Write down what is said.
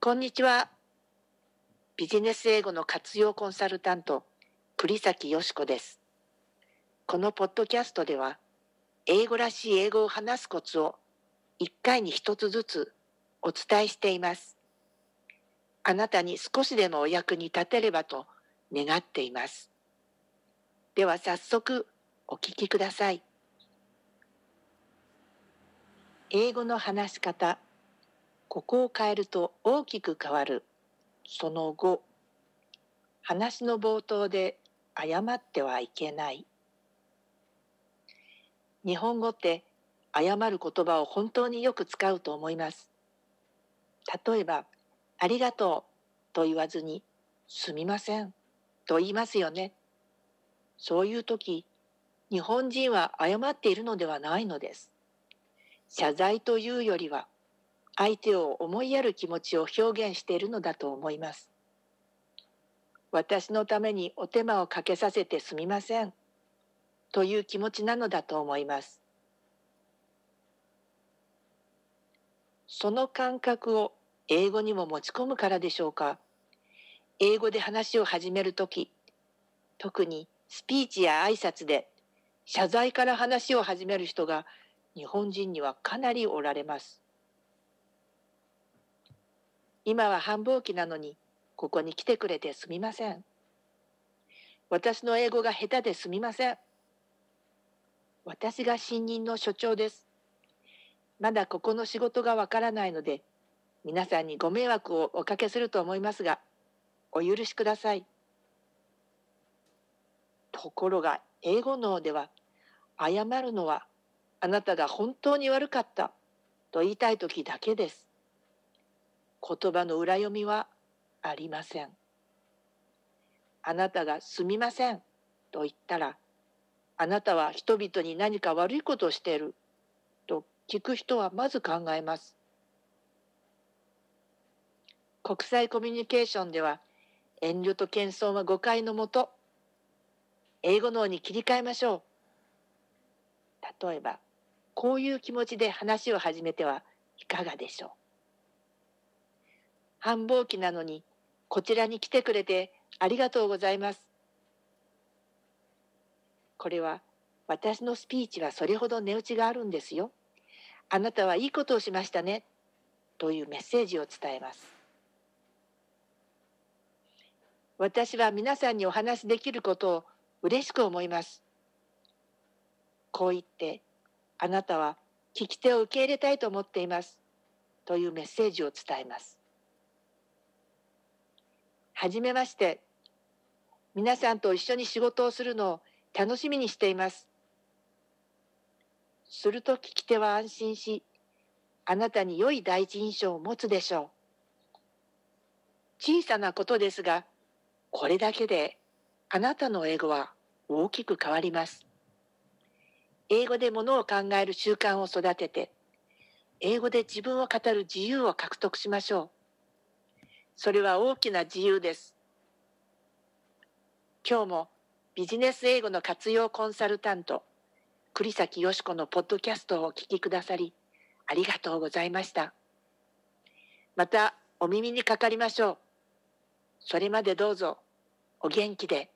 こんにちは。ビジネス英語の活用コンサルタント、栗崎よしこです。このポッドキャストでは、英語らしい英語を話すコツを1回に1つずつお伝えしています。あなたに少しでもお役に立てればと願っています。では早速お聞きください。英語の話し方、ここを変えると大きく変わる。その5、話の冒頭で謝ってはいけない。日本語って謝る言葉を本当によく使うと思います。例えば、ありがとうと言わずに、すみませんと言いますよね。そういう時、日本人は謝っているのではないのです。謝罪というよりは、相手を思いやる気持ちを表現しているのだと思います。私のためにお手間をかけさせてすみませんという気持ちなのだと思います。その感覚を英語にも持ち込むからでしょうか。英語で話を始めるとき、特にスピーチや挨拶で謝罪から話を始める人が日本人にはかなりおられます。今は繁忙期なのにここに来てくれてすみません。私の英語が下手ですみません。私が新任の所長です。まだここの仕事がわからないので、皆さんにご迷惑をおかけすると思いますが、お許しください。ところが英語脳では、謝るのはあなたが本当に悪かったと言いたいときだけです。言葉の裏読みはありません。あなたがすみませんと言ったら、あなたは人々に何か悪いことをしていると聞く人はまず考えます。国際コミュニケーションでは、遠慮と謙遜は誤解のもと、英語脳に切り替えましょう。例えば、こういう気持ちで話を始めてはいかがでしょう。繁忙期なのに、こちらに来てくれてありがとうございます。これは、私のスピーチはそれほど値打ちがあるんですよ。あなたはいいことをしましたね。というメッセージを伝えます。私は皆さんにお話しできることを嬉しく思います。こう言って、あなたは聞き手を受け入れたいと思っています。というメッセージを伝えます。はじめまして。皆さんと一緒に仕事をするのを楽しみにしています。すると聞き手は安心し、あなたに良い第一印象を持つでしょう。小さなことですが、これだけであなたの英語は大きく変わります。英語でものを考える習慣を育てて、英語で自分を語る自由を獲得しましょう。それは大きな自由です。今日もビジネス英語の活用コンサルタント、栗崎よしこのポッドキャストをお聞きくださり、ありがとうございました。またお耳にかかりましょう。それまでどうぞお元気で。